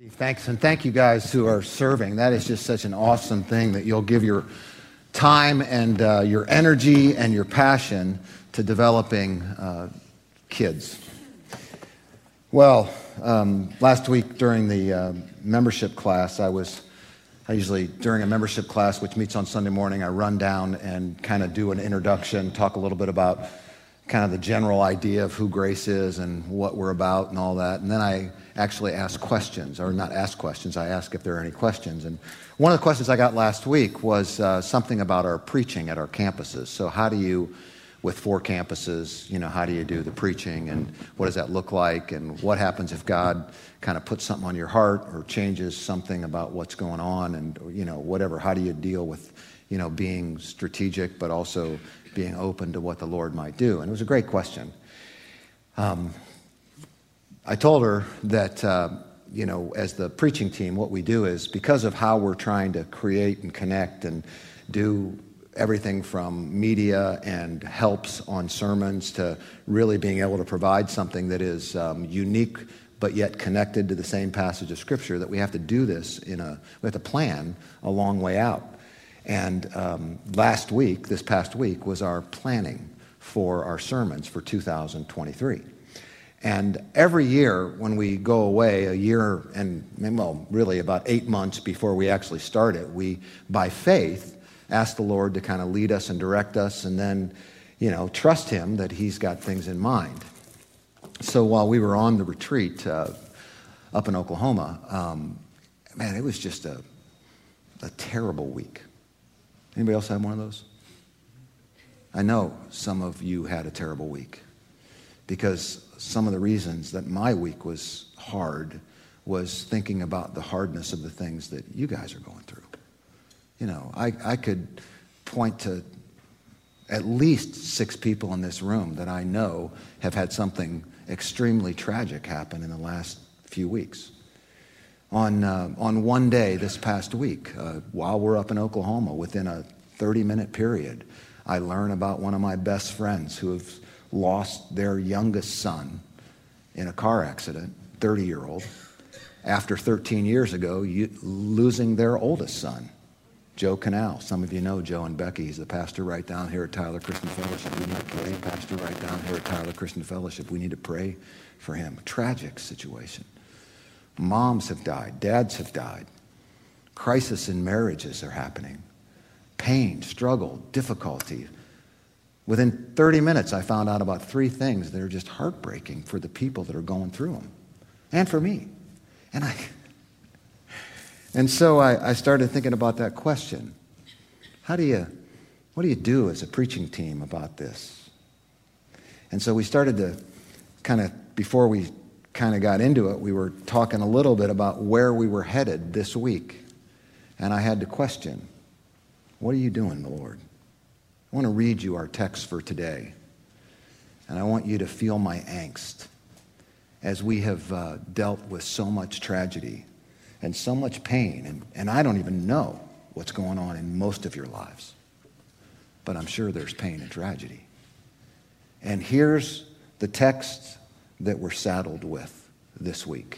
Thanks, and thank you guys who are serving. That is just such an awesome thing that you'll give your time and your energy and your passion to developing kids. Well, last week during the membership class, I usually, during a membership class, which meets on Sunday morning, I run down and kind of do an introduction, talk a little bit about kind of the general idea of who Grace is and what we're about and all that. And then I actually ask questions, or not ask questions, I ask if there are any questions. And one of the questions I got last week was something about our preaching at our campuses. So how do you, with 4 campuses, how do you do the preaching, and what does that look like, and what happens if God kind of puts something on your heart or changes something about what's going on, and whatever, how do you deal with being strategic but also being open to what the Lord might do? And it was a great question. I told her that, as the preaching team, what we do is, because of how we're trying to create and connect and do everything from media and helps on sermons to really being able to provide something that is unique but yet connected to the same passage of Scripture, that we have to do this we have to plan a long way out. And this past week, was our planning for our sermons for 2023. And every year when we go away, a year and, really about 8 months before we actually start it, we, by faith, ask the Lord to kind of lead us and direct us, and then, trust Him that He's got things in mind. So while we were on the retreat up in Oklahoma, it was just a terrible week. Anybody else have one of those? I know some of you had a terrible week, because some of the reasons that my week was hard was thinking about the hardness of the things that you guys are going through. I could point to at least 6 people in this room that I know have had something extremely tragic happen in the last few weeks. On one day this past week, while we're up in Oklahoma, within a 30-minute period, I learn about one of my best friends who have lost their youngest son in a car accident, 30-year-old, after 13 years ago losing their oldest son, Joe Canal. Some of you know Joe and Becky. He's the pastor right down here at Tyler Christian Fellowship. We need to pray. Pastor right down here at Tyler Christian Fellowship. We need to pray for him. A tragic situation. Moms have died. Dads have died. Crisis in marriages are happening. Pain, struggle, difficulty. Within 30 minutes, I found out about 3 things that are just heartbreaking for the people that are going through them, and for me. And so I started thinking about that question. What do you do as a preaching team about this? And so we started to before we kind of got into it, we were talking a little bit about where we were headed this week. And I had to question, what are you doing, Lord? I want to read you our text for today. And I want you to feel my angst as we have dealt with so much tragedy and so much pain. And I don't even know what's going on in most of your lives. But I'm sure there's pain and tragedy. And here's the text that we're saddled with this week.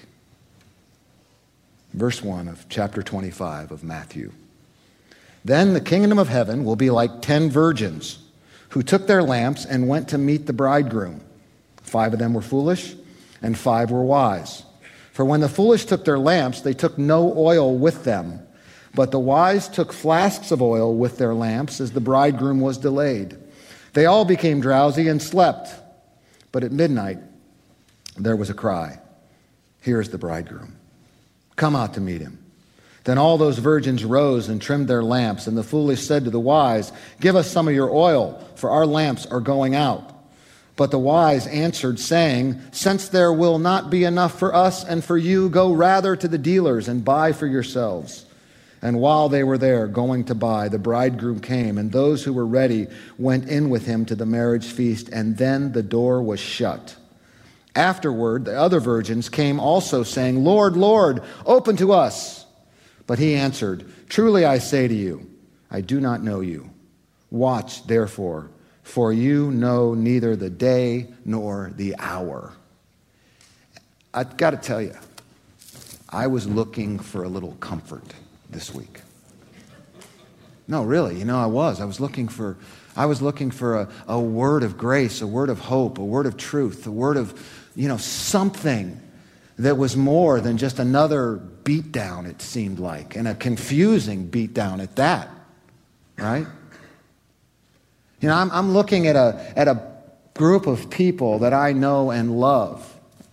Verse 1 of chapter 25 of Matthew. Then the kingdom of heaven will be like 10 virgins who took their lamps and went to meet the bridegroom. 5 of them were foolish, and 5 were wise. For when the foolish took their lamps, they took no oil with them. But the wise took flasks of oil with their lamps as the bridegroom was delayed. They all became drowsy and slept. But at midnight, there was a cry, "Here is the bridegroom. Come out to meet him." Then all those virgins rose and trimmed their lamps, and the foolish said to the wise, "Give us some of your oil, for our lamps are going out." But the wise answered, saying, "Since there will not be enough for us and for you, go rather to the dealers and buy for yourselves." And while they were there going to buy, the bridegroom came, and those who were ready went in with him to the marriage feast, and then the door was shut. Afterward, the other virgins came also, saying, "Lord, Lord, open to us." But he answered, "Truly I say to you, I do not know you. Watch, therefore, for you know neither the day nor the hour." I've got to tell you, I was looking for a little comfort this week. No, really, I was looking for a word of grace, a word of hope, a word of truth, a word of, something that was more than just another beatdown, it seemed like, and a confusing beatdown at that, right? I'm looking at a group of people that I know and love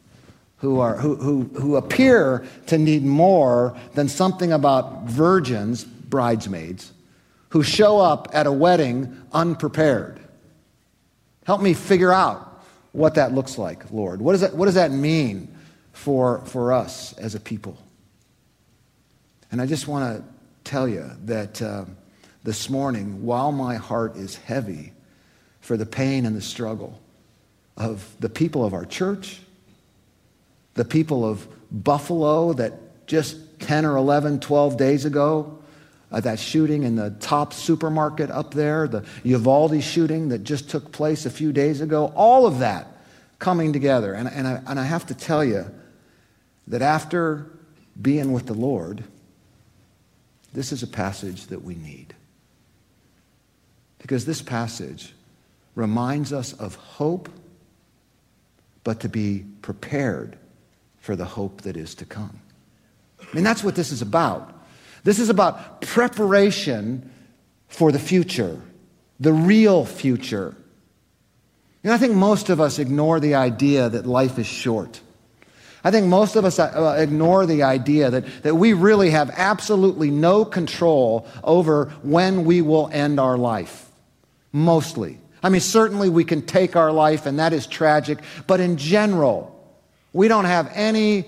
who appear to need more than something about virgins, bridesmaids, who show up at a wedding unprepared. Help me figure out what that looks like, Lord. What does that mean for us as a people? And I just want to tell you that this morning, while my heart is heavy for the pain and the struggle of the people of our church, the people of Buffalo that just 10 or 11, 12 days ago, that shooting in the Top supermarket up there, the Uvalde shooting that just took place a few days ago, all of that coming together. And I have to tell you that after being with the Lord, this is a passage that we need. Because this passage reminds us of hope, but to be prepared for the hope that is to come. I mean, that's what this is about. This is about preparation for the future, the real future. I think most of us ignore the idea that life is short. I think most of us ignore the idea that we really have absolutely no control over when we will end our life. Mostly. I mean, certainly we can take our life, and that is tragic, but in general, we don't have any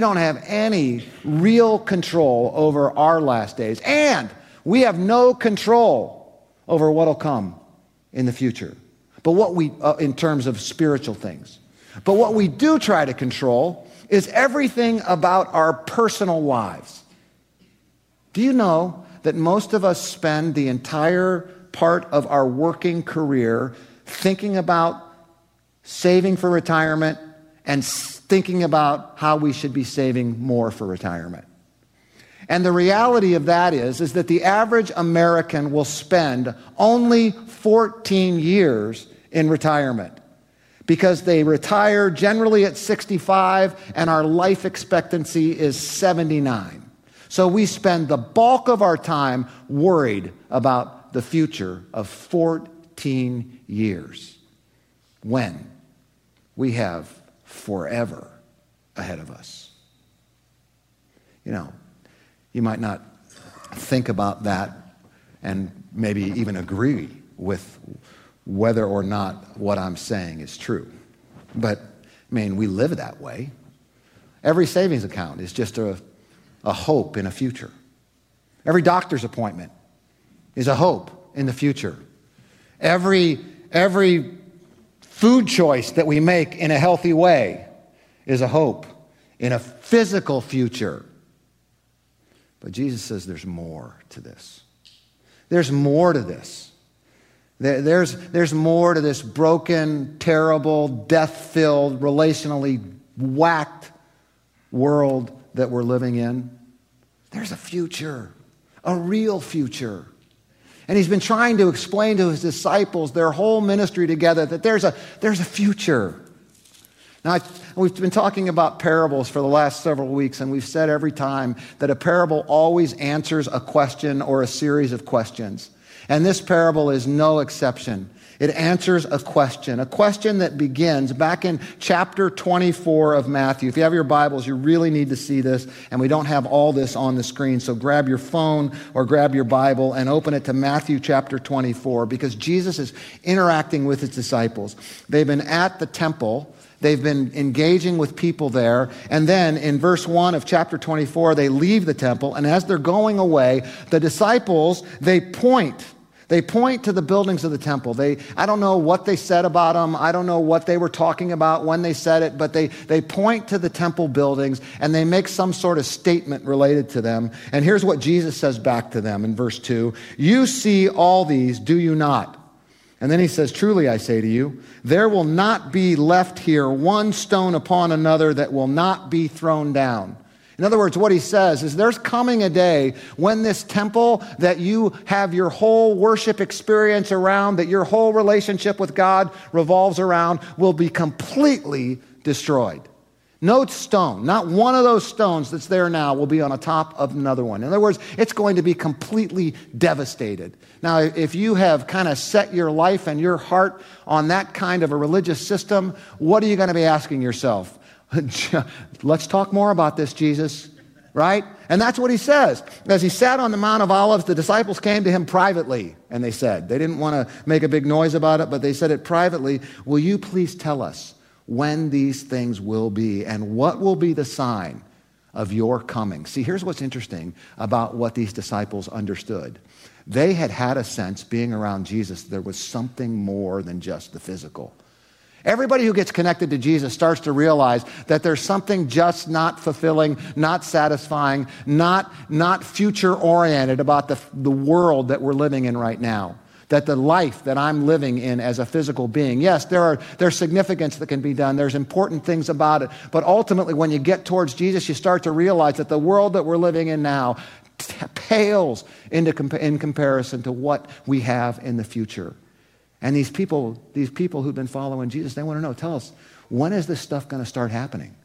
real control over our last days. And we have no control over what will come in the future. But what we, in terms of spiritual things. But what we do try to control is everything about our personal lives. Do you know that most of us spend the entire part of our working career thinking about saving for retirement and thinking about how we should be saving more for retirement? And the reality of that is that the average American will spend only 14 years in retirement because they retire generally at 65 and our life expectancy is 79. So we spend the bulk of our time worried about the future of 14 years when we have forever ahead of us. You might not think about that and maybe even agree with whether or not what I'm saying is true. But, we live that way. Every savings account is just a hope in a future. Every doctor's appointment is a hope in the future. Every food choice that we make in a healthy way is a hope in a physical future. But Jesus says there's more to this. There's more to this. There's more to this broken, terrible, death-filled, relationally whacked world that we're living in. There's a future, a real future. And he's been trying to explain to his disciples their whole ministry together that there's a future. Now, we've been talking about parables for the last several weeks, and we've said every time that a parable always answers a question or a series of questions. And this parable is no exception. It answers a question that begins back in chapter 24 of Matthew. If you have your Bibles, you really need to see this, and we don't have all this on the screen, so grab your phone or grab your Bible and open it to Matthew chapter 24, because Jesus is interacting with his disciples. They've been at the temple. They've been engaging with people there. And then in verse 1 of chapter 24, they leave the temple. And as they're going away, the disciples, they point to the buildings of the temple. I don't know what they said about them. I don't know what they were talking about when they said it, but they point to the temple buildings and they make some sort of statement related to them. And here's what Jesus says back to them in verse 2. You see all these, do you not? And then he says, truly I say to you, there will not be left here one stone upon another that will not be thrown down. In other words, what he says is there's coming a day when this temple that you have your whole worship experience around, that your whole relationship with God revolves around, will be completely destroyed. No stone, not one of those stones that's there now will be on the top of another one. In other words, it's going to be completely devastated. Now, if you have kind of set your life and your heart on that kind of a religious system, what are you going to be asking yourself? Let's talk more about this, Jesus, right? And that's what he says. As he sat on the Mount of Olives, the disciples came to him privately, and they said, they didn't want to make a big noise about it, but they said it privately, will you please tell us when these things will be, and what will be the sign of your coming? See, here's what's interesting about what these disciples understood. They had had a sense, being around Jesus, there was something more than just the physical. Everybody who gets connected to Jesus starts to realize that there's something just not fulfilling, not satisfying, not future-oriented about the world that we're living in right now. That the life that I'm living in as a physical being, yes, there's significance that can be done. There's important things about it. But ultimately, when you get towards Jesus, you start to realize that the world that we're living in now pales in comparison to what we have in the future. And these people who've been following Jesus, they want to know, tell us, when is this stuff going to start happening?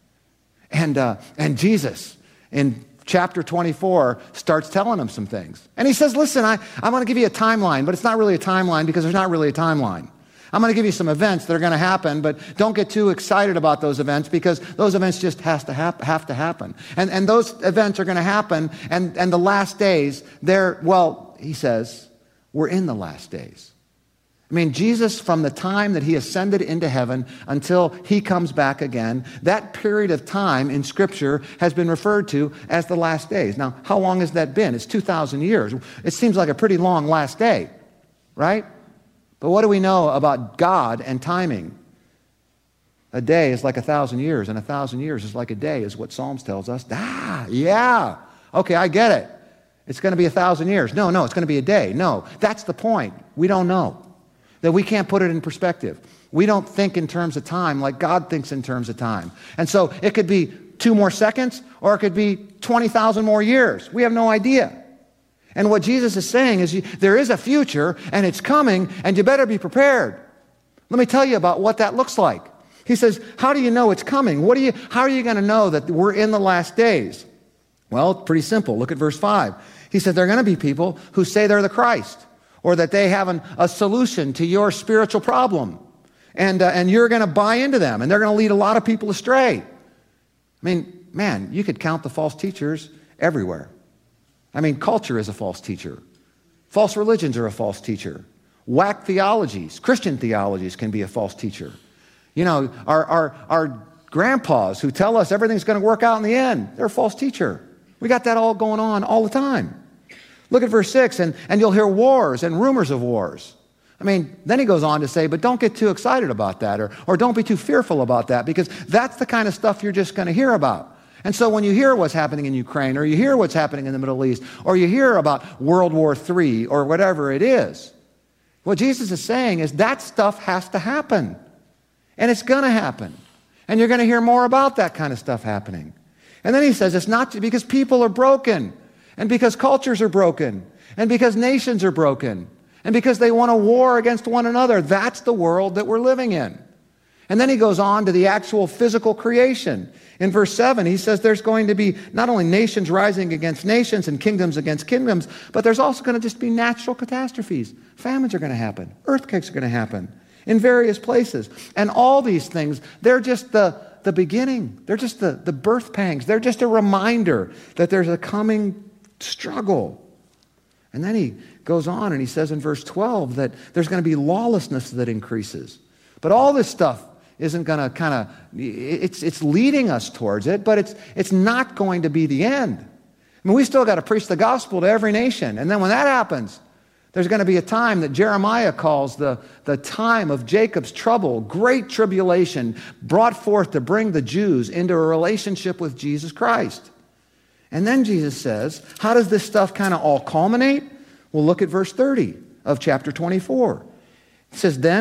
And Jesus, in chapter 24, starts telling them some things. And he says, listen, I'm going to give you a timeline, but it's not really a timeline because there's not really a timeline. I'm going to give you some events that are going to happen, but don't get too excited about those events because those events just have to happen. And those events are going to happen, and the last days, he says, we're in the last days. I mean, Jesus, from the time that he ascended into heaven until he comes back again, that period of time in Scripture has been referred to as the last days. Now, how long has that been? It's 2,000 years. It seems like a pretty long last day, right? But what do we know about God and timing? A day is like 1,000 years, and 1,000 years is like a day, is what Psalms tells us. Yeah. Okay, I get it. It's going to be 1,000 years. No, it's going to be a day. No, that's the point. We don't know. That we can't put it in perspective. We don't think in terms of time like God thinks in terms of time. And so it could be 2 more seconds, or it could be 20,000 more years. We have no idea. And what Jesus is saying is there is a future, and it's coming, and you better be prepared. Let me tell you about what that looks like. He says, how do you know it's coming? How are you going to know that we're in the last days? Well, it's pretty simple. Look at verse 5. He said there are going to be people who say they're the Christ, or that they have a solution to your spiritual problem. And you're going to buy into them, and they're going to lead a lot of people astray. I mean, man, you could count the false teachers everywhere. I mean, culture is a false teacher. False religions are a false teacher. Whack theologies, Christian theologies can be a false teacher. You know, our grandpas who tell us everything's going to work out in the end, they're a false teacher. We got that all going on all the time. Look at verse 6, and you'll hear wars and rumors of wars. I mean, then he goes on to say, but don't get too excited about that, or don't be too fearful about that, because that's the kind of stuff you're just going to hear about. And so when you hear what's happening in Ukraine, or you hear what's happening in the Middle East, or you hear about World War III, or whatever it is, what Jesus is saying is that stuff has to happen. And it's going to happen. And you're going to hear more about that kind of stuff happening. And then he says it's not because people are broken, and because cultures are broken, and because nations are broken, and because they want a war against one another. That's the world that we're living in. And then he goes on to the actual physical creation. In verse 7, he says there's going to be not only nations rising against nations and kingdoms against kingdoms, but there's also going to just be natural catastrophes. Famines are going to happen. Earthquakes are going to happen in various places. And all these things, they're just the beginning. They're just the birth pangs. They're just a reminder that there's a coming struggle. And then he goes on and he says in verse 12 that there's going to be lawlessness that increases. But all this stuff isn't going to it's leading us towards it, but it's not going to be the end. I mean, we still got to preach the gospel to every nation. And then when that happens, there's going to be a time that Jeremiah calls the time of Jacob's trouble, great tribulation brought forth to bring the Jews into a relationship with Jesus Christ. And then Jesus says, how does this stuff kind of all culminate? Well, look at verse 30 of chapter 24. It says, then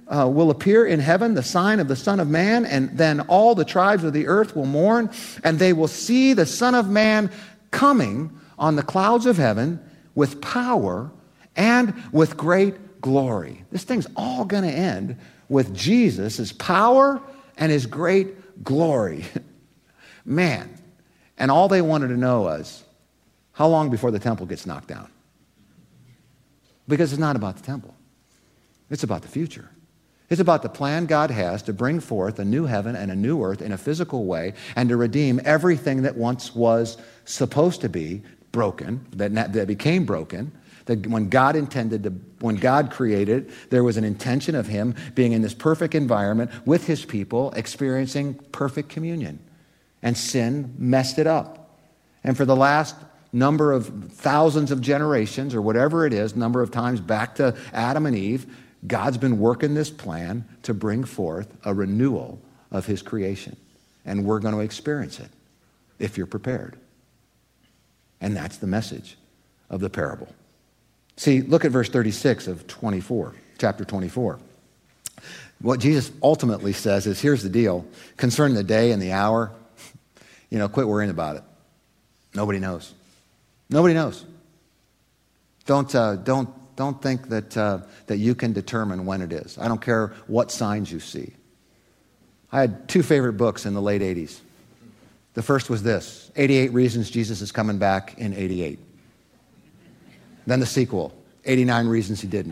will appear in heaven, the sign of the Son of Man, and then all the tribes of the earth will mourn, and they will see the Son of Man coming on the clouds of heaven with power and with great glory. This thing's all going to end with Jesus, his power and his great glory. Man. And all they wanted to know was, how long before the temple gets knocked down? Because it's not about the temple. It's about the future. It's about the plan God has to bring forth a new heaven and a new earth in a physical way and to redeem everything that once was supposed to be broken, that became broken. That when God created, there was an intention of him being in this perfect environment with his people, experiencing perfect communion. And sin messed it up. And for the last number of thousands of generations, or whatever it is, number of times back to Adam and Eve, God's been working this plan to bring forth a renewal of his creation. And we're going to experience it if you're prepared. And that's the message of the parable. See, look at verse 36 of chapter 24. What Jesus ultimately says is, here's the deal. Concerning the day and the hour, quit worrying about it. Nobody knows. Nobody knows. Don't think that you can determine when it is. I don't care what signs you see. I had two favorite books in the late 80s. The first was this, 88 Reasons Jesus is Coming Back in 88. Then the sequel, 89 Reasons He Didn't.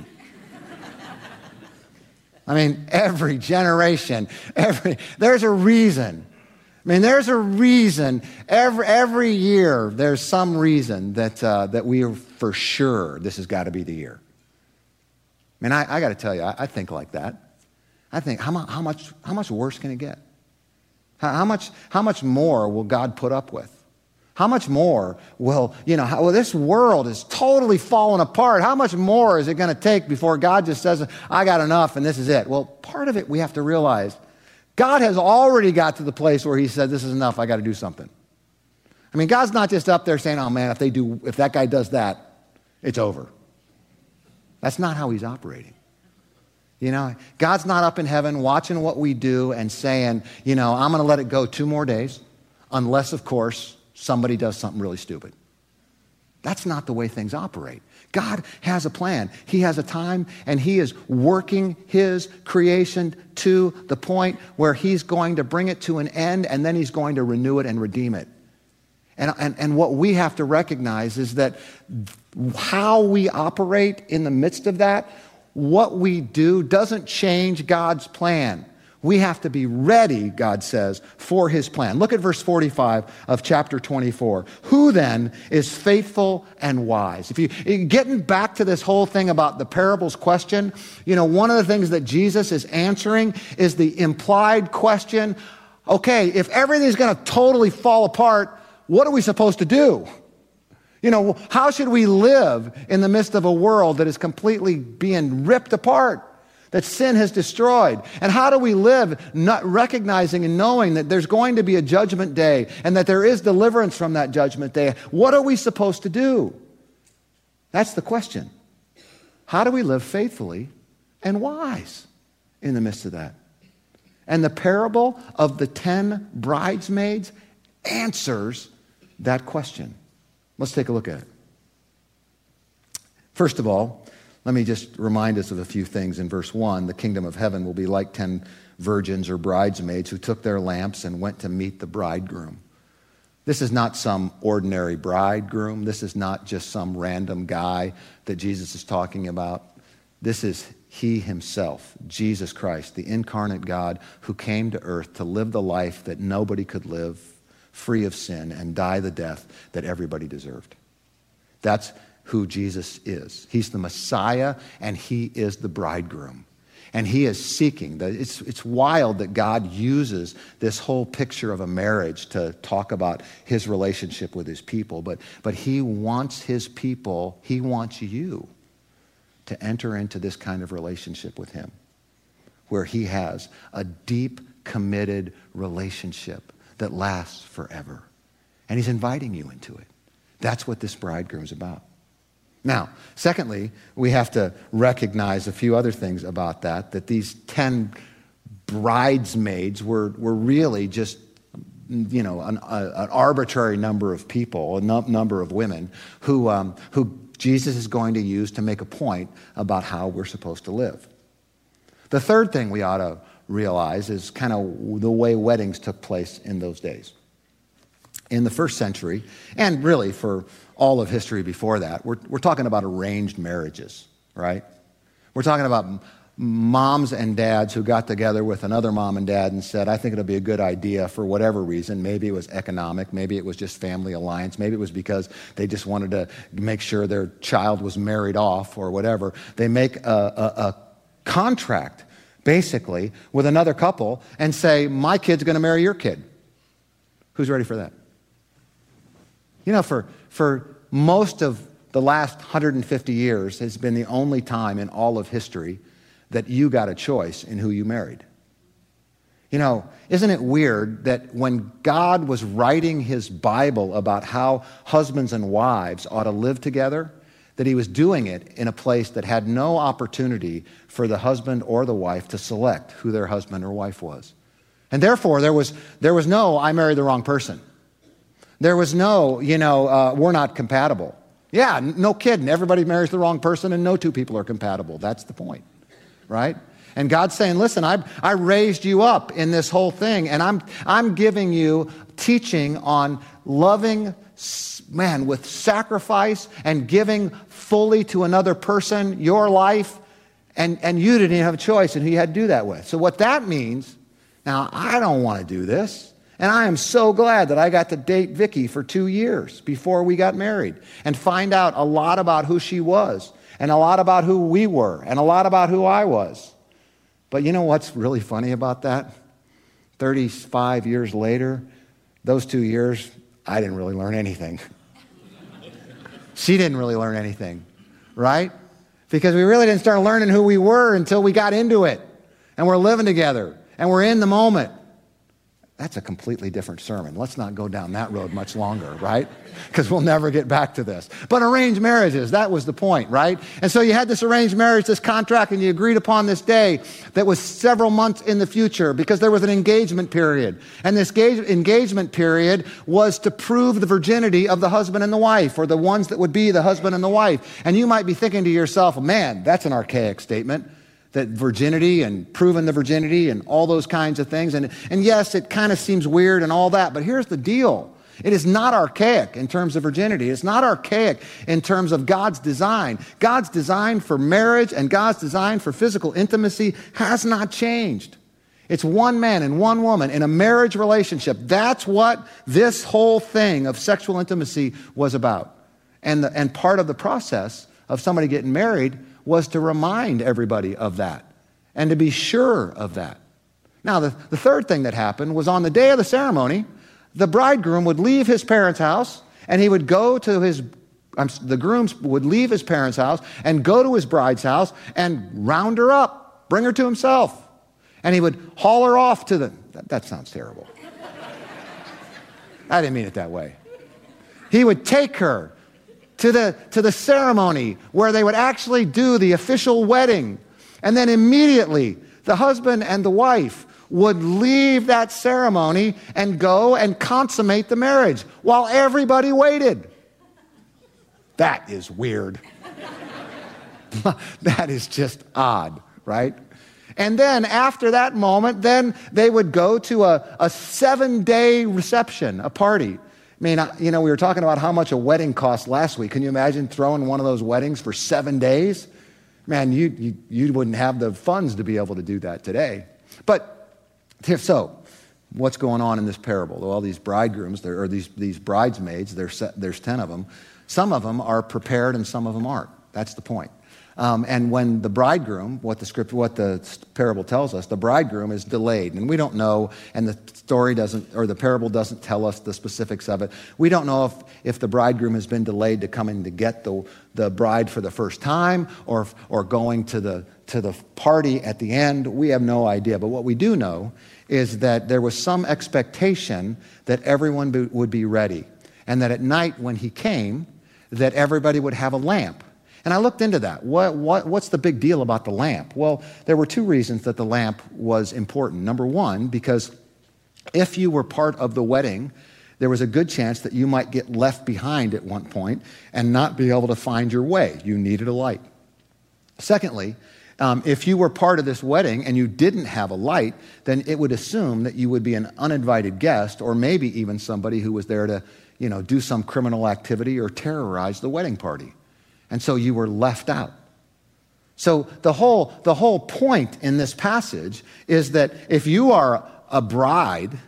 I mean, every generation, there's a reason. There's a reason. Every year, there's some reason that we are for sure this has got to be the year. I got to tell you, I think like that. I think, how much worse can it get? How much more will God put up with? How much more will, this world is totally falling apart. How much more is it going to take before God just says, I got enough and this is it? Well, part of it we have to realize, God has already got to the place where he said, this is enough, I got to do something. God's not just up there saying, oh man, if that guy does that, it's over. That's not how he's operating. God's not up in heaven watching what we do and saying, I'm going to let it go 2 more days, unless, of course, somebody does something really stupid. That's not the way things operate. God has a plan. He has a time, and he is working his creation to the point where he's going to bring it to an end, and then he's going to renew it and redeem it. And what we have to recognize is that how we operate in the midst of that, what we do doesn't change God's plan. We have to be ready, God says, for his plan. Look at verse 45 of chapter 24. Who then is faithful and wise? Getting back to this whole thing about the parables question, one of the things that Jesus is answering is the implied question, okay, if everything's going to totally fall apart, what are we supposed to do? How should we live in the midst of a world that is completely being ripped apart, that sin has destroyed? And how do we live not recognizing and knowing that there's going to be a judgment day and that there is deliverance from that judgment day? What are we supposed to do? That's the question. How do we live faithfully and wise in the midst of that? And the parable of the 10 bridesmaids answers that question. Let's take a look at it. First of all, let me just remind us of a few things. In verse 1, the kingdom of heaven will be like 10 virgins or bridesmaids who took their lamps and went to meet the bridegroom. This is not some ordinary bridegroom. This is not just some random guy that Jesus is talking about. This is he himself, Jesus Christ, the incarnate God who came to earth to live the life that nobody could live, free of sin, and die the death that everybody deserved. That's who Jesus is. He's the Messiah, and he is the bridegroom. And he is seeking. It's wild that God uses this whole picture of a marriage to talk about his relationship with his people. But he wants his people, he wants you to enter into this kind of relationship with him, where he has a deep, committed relationship that lasts forever. And he's inviting you into it. That's what this bridegroom is about. Now, secondly, we have to recognize a few other things about that these 10 bridesmaids were really just, an arbitrary number of people, a number of women who Jesus is going to use to make a point about how we're supposed to live. The third thing we ought to realize is kind of the way weddings took place in those days. In the first century, and really for all of history before that, we're talking about arranged marriages, right? We're talking about moms and dads who got together with another mom and dad and said, I think it'll be a good idea for whatever reason. Maybe it was economic, maybe it was just family alliance, maybe it was because they just wanted to make sure their child was married off or whatever. They make a contract, basically, with another couple and say, my kid's going to marry your kid. Who's ready for that? For most of the last 150 years has been the only time in all of history that you got a choice in who you married. Isn't it weird that when God was writing his Bible about how husbands and wives ought to live together, that he was doing it in a place that had no opportunity for the husband or the wife to select who their husband or wife was. And therefore, there was no, I married the wrong person. There was no, we're not compatible. Yeah, no kidding. Everybody marries the wrong person and no two people are compatible. That's the point, right? And God's saying, listen, I raised you up in this whole thing, and I'm giving you teaching on loving man with sacrifice and giving fully to another person your life, and you didn't even have a choice in who you had to do that with. So what that means, now I don't want to do this, and I am so glad that I got to date Vicki for 2 years before we got married and find out a lot about who she was and a lot about who we were and a lot about who I was. But you know what's really funny about that? 35 years later, those 2 years, I didn't really learn anything. She didn't really learn anything, right? Because we really didn't start learning who we were until we got into it. And we're living together. And we're in the moment. That's a completely different sermon. Let's not go down that road much longer, right? Because we'll never get back to this. But arranged marriages, that was the point, right? And so you had this arranged marriage, this contract, and you agreed upon this day that was several months in the future because there was an engagement period. And this engagement period was to prove the virginity of the husband and the wife, or the ones that would be the husband and the wife. And you might be thinking to yourself, man, that's an archaic statement. That virginity and proving the virginity and all those kinds of things. And yes, it kind of seems weird and all that, but here's the deal. It is not archaic in terms of virginity. It's not archaic in terms of God's design. God's design for marriage and God's design for physical intimacy has not changed. It's one man and one woman in a marriage relationship. That's what this whole thing of sexual intimacy was about. And part of the process of somebody getting married was to remind everybody of that and to be sure of that. Now, the third thing that happened was on the day of the ceremony, the bridegroom would leave his parents' house and he would go to the groom would leave his parents' house and go to his bride's house and round her up, bring her to himself. And he would haul her off to that sounds terrible. I didn't mean it that way. He would take her to the ceremony where they would actually do the official wedding. And then immediately, the husband and the wife would leave that ceremony and go and consummate the marriage while everybody waited. That is weird. That is just odd, right? And then after that moment, then they would go to a 7-day reception, a party. I mean, we were talking about how much a wedding cost last week. Can you imagine throwing one of those weddings for 7 days? Man, you wouldn't have the funds to be able to do that today. But so, what's going on in this parable? Well, these bridegrooms, or these bridesmaids, there's 10 of them. Some of them are prepared and some of them aren't. That's the point. And when the bridegroom, what the parable tells us, the bridegroom is delayed. And we don't know, and the story doesn't, or the parable doesn't tell us the specifics of it. We don't know if the bridegroom has been delayed to come in to get the bride for the first time, or going to the party at the end. We have no idea. But what we do know is that there was some expectation that everyone would be ready. And that at night when he came, that everybody would have a lamp And I looked into that. What's the big deal about the lamp? Well, there were two reasons that the lamp was important. Number one, because if you were part of the wedding, there was a good chance that you might get left behind at one point and not be able to find your way. You needed a light. Secondly, if you were part of this wedding and you didn't have a light, then it would assume that you would be an uninvited guest, or maybe even somebody who was there to, do some criminal activity or terrorize the wedding party. And so you were left out. So the whole point in this passage is that if you are a bride,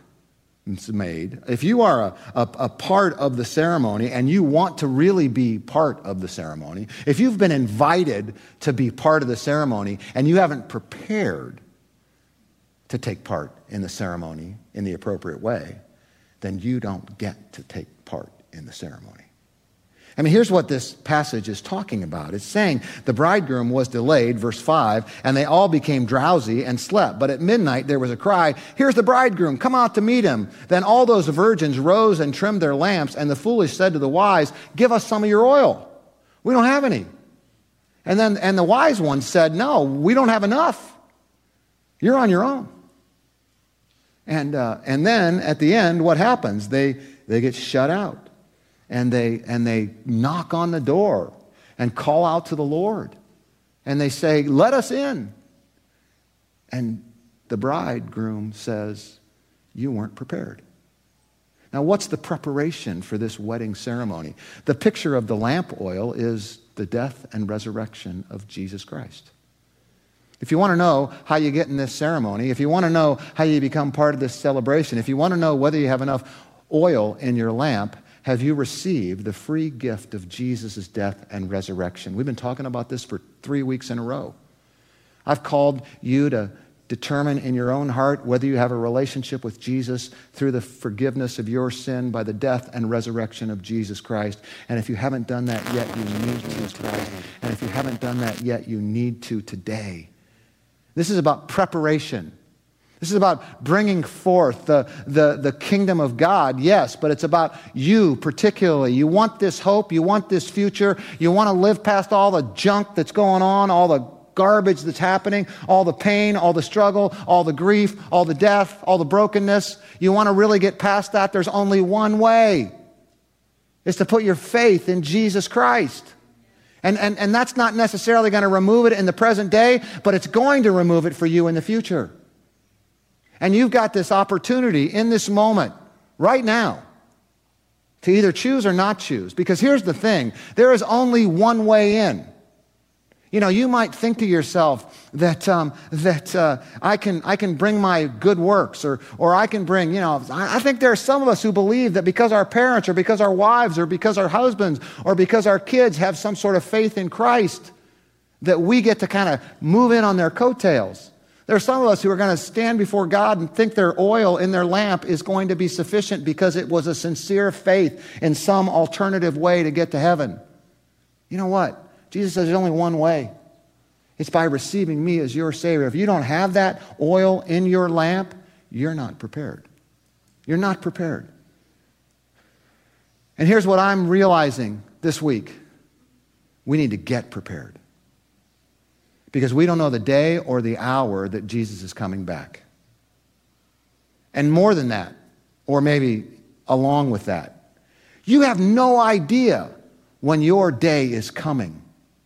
if you are a part of the ceremony and you want to really be part of the ceremony, if you've been invited to be part of the ceremony and you haven't prepared to take part in the ceremony in the appropriate way, then you don't get to take part in the ceremony. I mean, here's what this passage is talking about. It's saying the bridegroom was delayed, verse 5, and they all became drowsy and slept. But at midnight there was a cry, "Here's the bridegroom, come out to meet him." Then all those virgins rose and trimmed their lamps, and the foolish said to the wise, "Give us some of your oil. We don't have any." And the wise ones said, "No, we don't have enough. You're on your own." And then at the end, what happens? They get shut out. And they knock on the door and call out to the Lord. And they say, "Let us in." And the bridegroom says, "You weren't prepared." Now, what's the preparation for this wedding ceremony? The picture of the lamp oil is the death and resurrection of Jesus Christ. If you want to know how you get in this ceremony, if you want to know how you become part of this celebration, if you want to know whether you have enough oil in your lamp, have you received the free gift of Jesus' death and resurrection? We've been talking about this for 3 weeks in a row. I've called you to determine in your own heart whether you have a relationship with Jesus through the forgiveness of your sin by the death and resurrection of Jesus Christ. And if you haven't done that yet, you need to. And if you haven't done that yet, you need to today. This is about preparation. This is about bringing forth the kingdom of God, yes, but it's about you particularly. You want this hope, you want this future, you want to live past all the junk that's going on, all the garbage that's happening, all the pain, all the struggle, all the grief, all the death, all the brokenness. You want to really get past that. There's only one way. It's to put your faith in Jesus Christ. And that's not necessarily going to remove it in the present day, but it's going to remove it for you in the future. And you've got this opportunity in this moment, right now, to either choose or not choose. Because here's the thing, there is only one way in. You might think to yourself that I can bring my good works, or I can bring, I think there are some of us who believe that because our parents, or because our wives, or because our husbands, or because our kids have some sort of faith in Christ, that we get to kind of move in on their coattails. There are some of us who are going to stand before God and think their oil in their lamp is going to be sufficient because it was a sincere faith in some alternative way to get to heaven. You know what? Jesus says there's only one way. It's by receiving me as your Savior. If you don't have that oil in your lamp, you're not prepared. You're not prepared. And here's what I'm realizing this week. We need to get prepared. Because we don't know the day or the hour that Jesus is coming back. And more than that, or maybe along with that, you have no idea when your day is coming.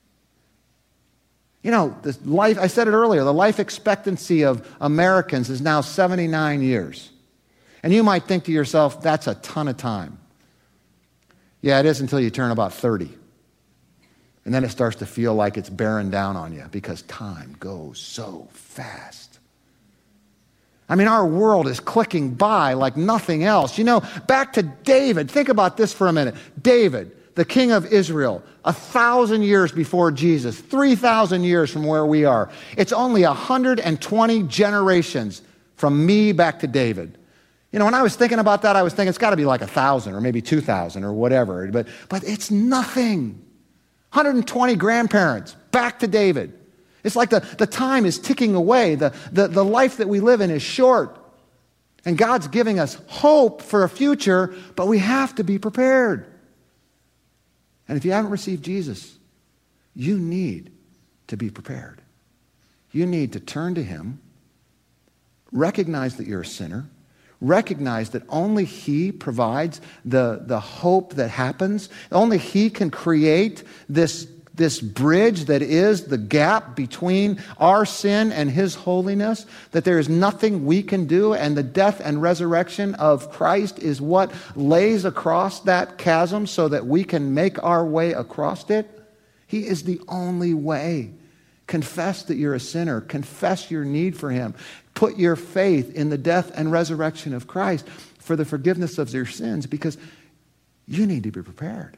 I said it earlier, the life expectancy of Americans is now 79 years. And you might think to yourself, that's a ton of time. Yeah, it is until you turn about 30. And then it starts to feel like it's bearing down on you because time goes so fast. I mean, our world is clicking by like nothing else. Back to David. Think about this for a minute. David, the king of Israel, 1,000 years before Jesus, 3,000 years from where we are. It's only 120 generations from me back to David. When I was thinking about that, I was thinking it's got to be like 1,000 or maybe 2,000 or whatever. But it's nothing. 120 grandparents, back to David. It's like the time is ticking away. The life that we live in is short. And God's giving us hope for a future, but we have to be prepared. And if you haven't received Jesus, you need to be prepared. You need to turn to him, recognize that you're a sinner, recognize that only he provides the hope that happens. Only he can create this bridge that is the gap between our sin and his holiness, that there is nothing we can do, and the death and resurrection of Christ is what lays across that chasm so that we can make our way across it. He is the only way. Confess that you're a sinner. Confess your need for him. Put your faith in the death and resurrection of Christ for the forgiveness of your sins, because you need to be prepared.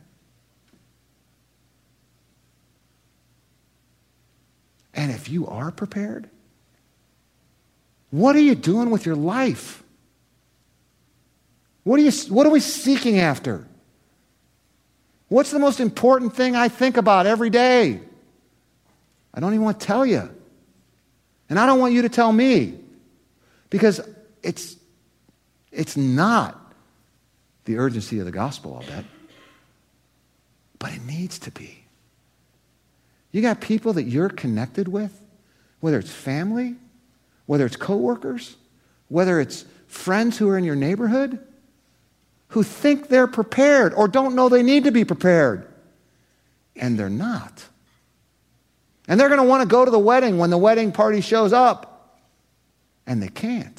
And if you are prepared, what are you doing with your life? What are we seeking after? What's the most important thing I think about every day? I don't even want to tell you. And I don't want you to tell me, because it's not the urgency of the gospel, I'll bet. But it needs to be. You got people that you're connected with, whether it's family, whether it's coworkers, whether it's friends who are in your neighborhood, who think they're prepared or don't know they need to be prepared. And they're not. And they're going to want to go to the wedding when the wedding party shows up. And they can't.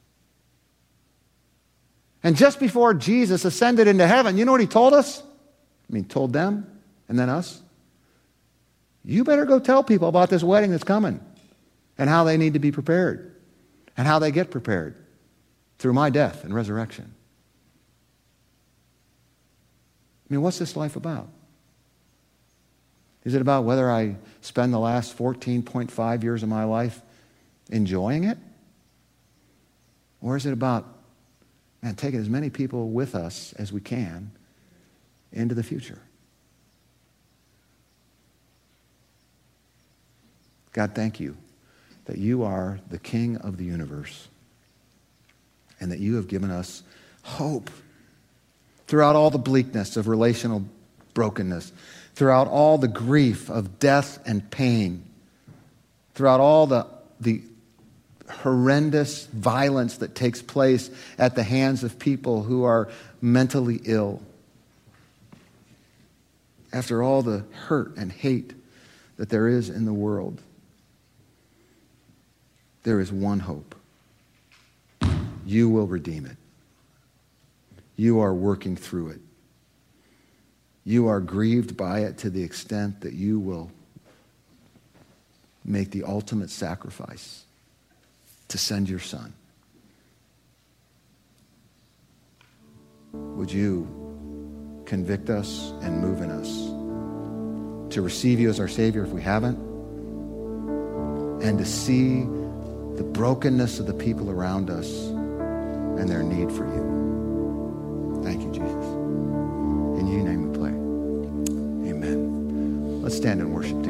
And just before Jesus ascended into heaven, you know what he told us? Told them and then us. You better go tell people about this wedding that's coming and how they need to be prepared and how they get prepared through my death and resurrection. What's this life about? Is it about whether I spend the last 14.5 years of my life enjoying it? Or is it about, taking as many people with us as we can into the future? God, thank you that you are the King of the universe and that you have given us hope throughout all the bleakness of relational brokenness, throughout all the grief of death and pain, throughout all the horrendous violence that takes place at the hands of people who are mentally ill. After all the hurt and hate that there is in the world, there is one hope. You will redeem it. You are working through it. You are grieved by it to the extent that you will make the ultimate sacrifice to send your Son. Would you convict us and move in us to receive you as our Savior if we haven't, and to see the brokenness of the people around us and their need for you. Thank you, Jesus. In your name we pray. Amen. Let's stand and worship together.